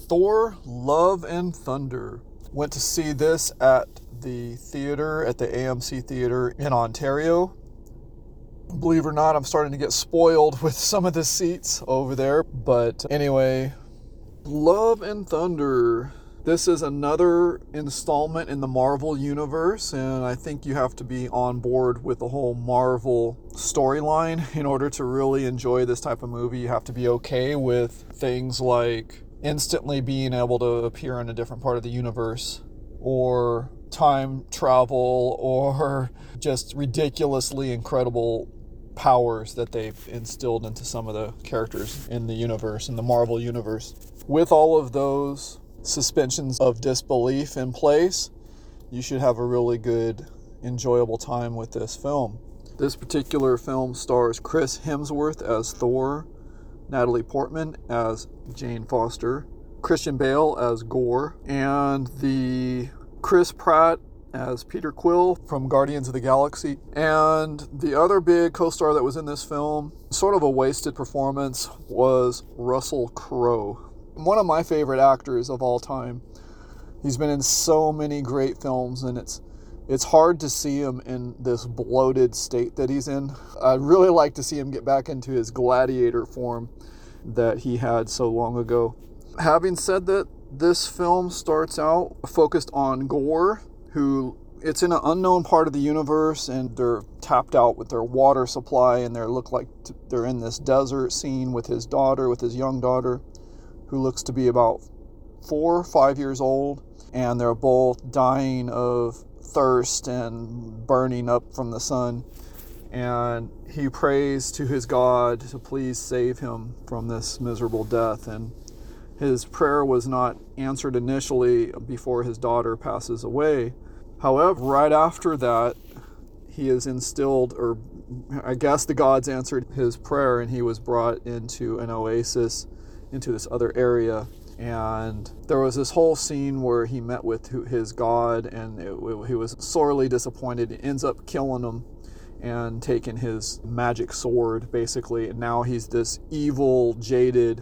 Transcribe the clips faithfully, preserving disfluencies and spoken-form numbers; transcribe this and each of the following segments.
Thor, Love and Thunder. Went to see this at the theater, at the A M C Theater in Ontario. Believe it or not, I'm starting to get spoiled with some of the seats over there. But anyway, Love and Thunder. This is another installment in the Marvel Universe, and I think you have to be on board with the whole Marvel storyline in order to really enjoy this type of movie. You have to be okay with things like instantly being able to appear in a different part of the universe, or time travel, or just ridiculously incredible powers that they've instilled into some of the characters in the universe, in the Marvel Universe. With all of those suspensions of disbelief in place, you should have a really good, enjoyable time with this film. This particular film stars Chris Hemsworth as Thor, Natalie Portman as Jane Foster, Christian Bale as Gorr, and the Chris Pratt as Peter Quill from Guardians of the Galaxy. And the other big co-star that was in this film, sort of a wasted performance, was Russell Crowe. One of my favorite actors of all time. He's been in so many great films, and it's it's hard to see him in this bloated state that he's in. I'd really like to see him get back into his gladiator form that he had so long ago. Having said that, this film starts out focused on Gorr, who it's in an unknown part of the universe, and they're tapped out with their water supply, and they look like they're in this desert scene with his daughter, with his young daughter, who looks to be about four or five years old, and they're both dying of thirst and burning up from the sun. And he prays to his God to please save him from this miserable death. And his prayer was not answered initially before his daughter passes away. However, right after that, he is instilled, or I guess the gods answered his prayer, and he was brought into an oasis, into this other area. And there was this whole scene where he met with his god, and it, it, he was sorely disappointed. He ends up killing him and taking his magic sword, basically. And now he's this evil, jaded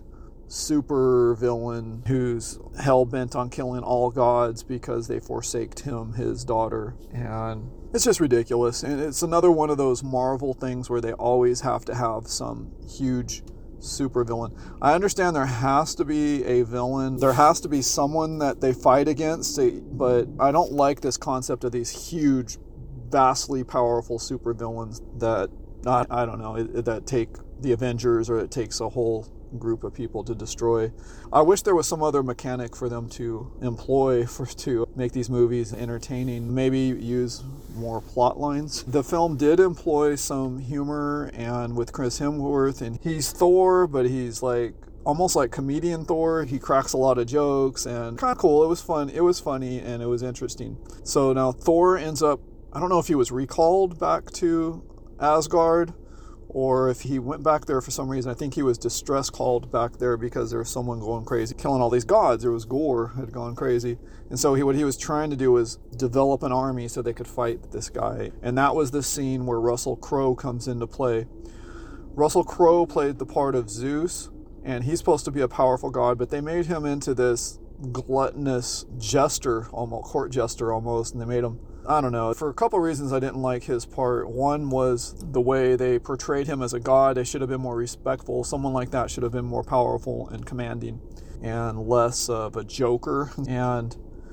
super villain who's hell-bent on killing all gods because they forsaked him, his daughter. And it's just ridiculous. And it's another one of those Marvel things where they always have to have some huge super villain. I understand there has to be a villain. There has to be someone that they fight against, but I don't like this concept of these huge, vastly powerful super villains that, not, I don't know, that take the Avengers, or it takes a whole group of people to destroy. I wish there was some other mechanic for them to employ for to make these movies entertaining. Maybe use more plot lines. The film did employ some humor, and with Chris Hemsworth, and he's Thor, but he's like almost like comedian Thor. He cracks a lot of jokes, and kind of cool. It was fun. It was funny, and it was interesting. So now Thor ends up, I don't know if he was recalled back to Asgard, or if he went back there for some reason. I think he was distress called back there because there was someone going crazy, killing all these gods. There was Gorr had gone crazy. And so he, what he was trying to do was develop an army so they could fight this guy. And that was the scene where Russell Crowe comes into play. Russell Crowe played the part of Zeus, and he's supposed to be a powerful god, but they made him into this gluttonous jester, almost court jester almost, and they made him, I don't know, for a couple of reasons I didn't like his part. One was the way they portrayed him as a god. They should have been more respectful. Someone like that should have been more powerful and commanding and less of a joker. And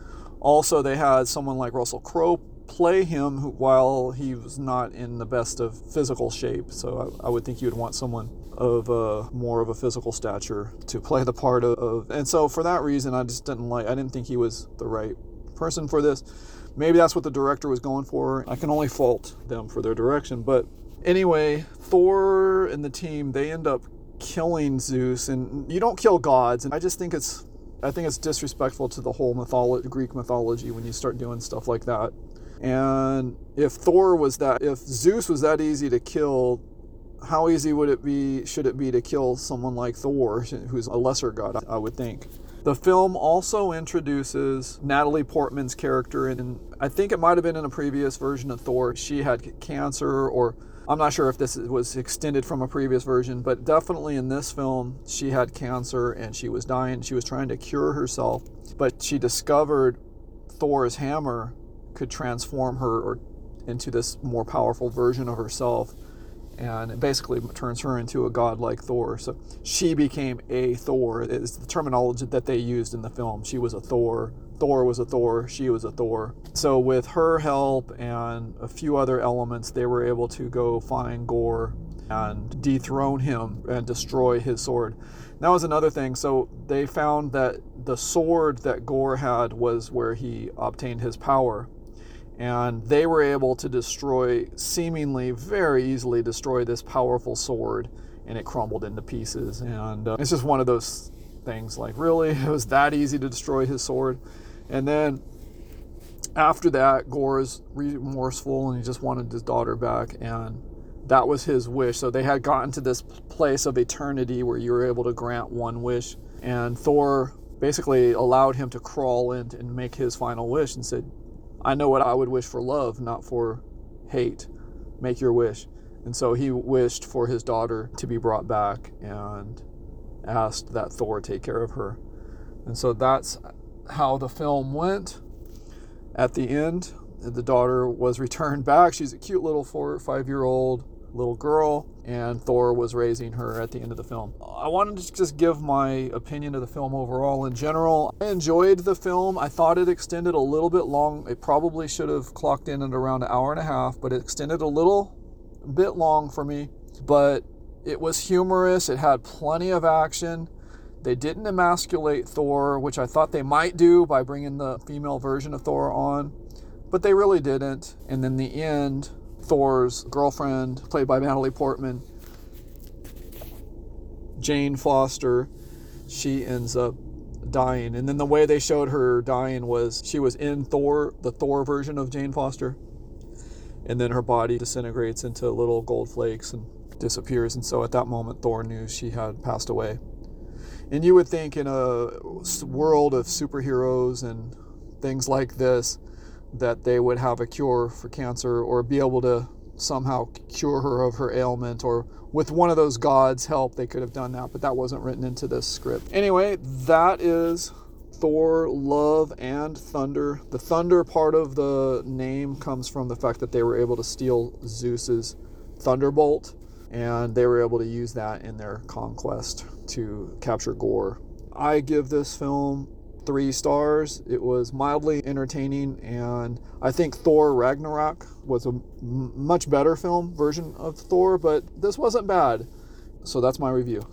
also they had someone like Russell Crowe play him who, while he was not in the best of physical shape. So I, I would think you would want someone of a, more of a physical stature to play the part of, of. And so for that reason, I just didn't like, I didn't think he was the right person for this. Maybe that's what the director was going for. I can only fault them for their direction. But anyway, Thor and the team, they end up killing Zeus. And you don't kill gods. And I just think it's, I think it's disrespectful to the whole mythology, Greek mythology, when you start doing stuff like that. And if Thor was that, if Zeus was that easy to kill, how easy would it be, should it be to kill someone like Thor, who's a lesser god, I would think. The film also introduces Natalie Portman's character, and I think it might have been in a previous version of Thor. She had cancer, or I'm not sure if this was extended from a previous version, but definitely in this film, she had cancer and she was dying. She was trying to cure herself, but she discovered Thor's hammer could transform her or into this more powerful version of herself, and it basically turns her into a god like Thor. So she became a Thor. It's the terminology that they used in the film. She was a Thor. Thor was a Thor. She was a Thor. So with her help and a few other elements, they were able to go find Gorr and dethrone him and destroy his sword. And that was another thing. So they found that the sword that Gorr had was where he obtained his power. And they were able to destroy, seemingly very easily destroy this powerful sword, and it crumbled into pieces. And uh, it's just one of those things, like, really? It was that easy to destroy his sword? And then after that, Gorr is remorseful, and he just wanted his daughter back, and that was his wish. So they had gotten to this place of eternity where you were able to grant one wish, and Thor basically allowed him to crawl in and make his final wish and said, I know what I would wish for love, not for hate. Make your wish. And so he wished for his daughter to be brought back and asked that Thor take care of her. And so that's how the film went. At the end, the daughter was returned back. She's a cute little four or five year old little girl, and Thor was raising her at the end of the film. I wanted to just give my opinion of the film overall in general. I enjoyed the film. I thought it extended a little bit long. It probably should have clocked in at around an hour and a half, but it extended a little bit long for me. But it was humorous. It had plenty of action. They didn't emasculate Thor, which I thought they might do by bringing the female version of Thor on, but they really didn't. And in the end, Thor's girlfriend, played by Natalie Portman, Jane Foster, she ends up dying. And then the way they showed her dying was she was in Thor, the Thor version of Jane Foster, and then her body disintegrates into little gold flakes and disappears. And so at that moment, Thor knew she had passed away. And you would think in a world of superheroes and things like this, that they would have a cure for cancer or be able to somehow cure her of her ailment, or with one of those gods' help, they could have done that, but that wasn't written into this script. Anyway, that is Thor, Love and Thunder. The thunder part of the name comes from the fact that they were able to steal Zeus's thunderbolt, and they were able to use that in their conquest to capture Gorr. I give this film three stars. It was mildly entertaining, and I think Thor Ragnarok was a m- much better film version of Thor, but this wasn't bad. So that's my review.